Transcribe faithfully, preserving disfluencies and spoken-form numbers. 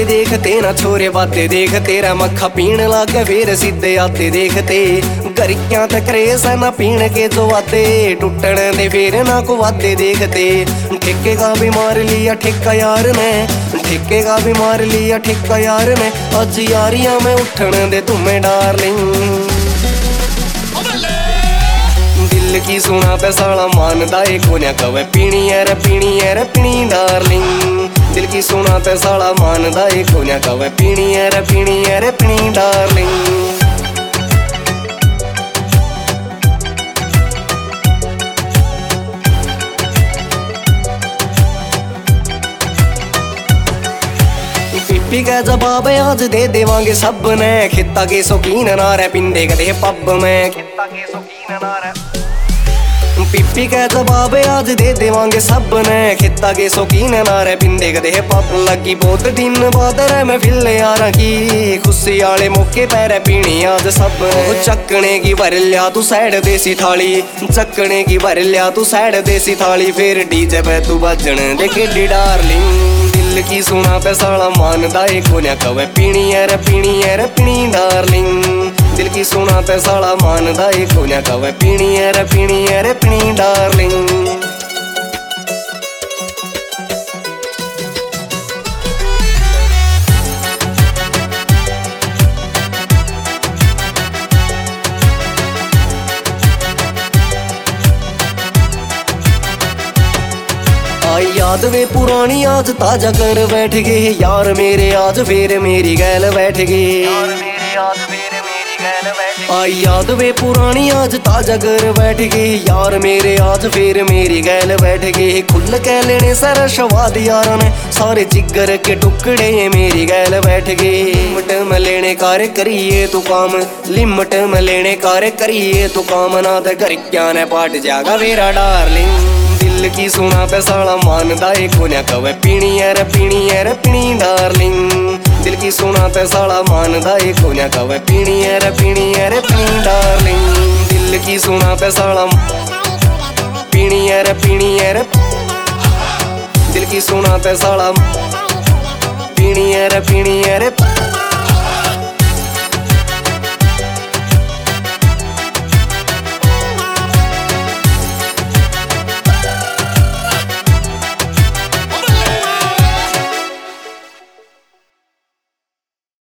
आते देखते ना छोरे बाते देख तेरा मक्खा पीण लागे फिर सीधे आते देखते गरियां ते करेस ना पीण के जो आते टुटण दे फिर ना को वादे देखते ठेके का भी मार लिया ठेका यार ने ठेके का भी मार लिया ठेका यार ने अज यारियां में उठण दे तुम्हें डार्लिंग दिल की सुना पे साला मानदा ए कोन्या कवे पीनी है रे पीनी है रे पीनी डार्लिंग दिल की सुना पे साला मानदा ए कोन्या कवे पीनी है रे पीनी है रे पीनी डार्लिंग पीपी का जवाब आज दे देवांगे सब ने खिता के शौकीन ना रे पिंडे कदे पब में खिता के शौकीन ना रे पीपी का जवाब आज दे देवांगे सब ने खिता के शौकीन ना रे पिंडे कदे पब लगी बहुत दिन बाद रे मैं फिर यारा की खुशी आले मौके पैर पीनी आज सब चकने की भर लिया तू सैड देसी थाली चकने की भर लिया तू सैड देसी थाली फिर डीजे पे तू बजन देखे डी डार्लिंग दिल की सुना पे साला मानदा ए कोन्या कवे पीनी है रे पीनी है रे पीनी डार्लिंग दिल की सुना पे साला मानदा ए कोन्या कवे पीनी है रे पीनी है रे पीनी डार्लिंग आई याद वे पुरानी आज ताजा कर बैठ गए यार मेरे आज फिर मेरी गैल बैठ गए आई याद वे पुरानी आज ताजा कर बैठ गए यार मेरे आज फिर मेरी गैल बैठ गए खुल के लेने सारा शवाद यार ने सारे जिगर के टुकड़े मेरी गैल बैठ गए लिमट में लेने कार्य करिए तू काम लिमट में लेने कार्य करिए तू काम ना दे घर क्या ने पाट जागा मेरा डार्लिंग दिल की सुना पे साला मानदा ए कोन्या कवे पीनी है रे पीनी है रे पीनी डार्लिंग दिल की सुना पे साला मानदा ए कोन्या कवे पीनी है रे पीनी है रे पीनी डार्लिंग दिल की सुना पे साला पीनी है रे पीनी है रे दिल की सुना पे साला पीनी है रे पीनी है रे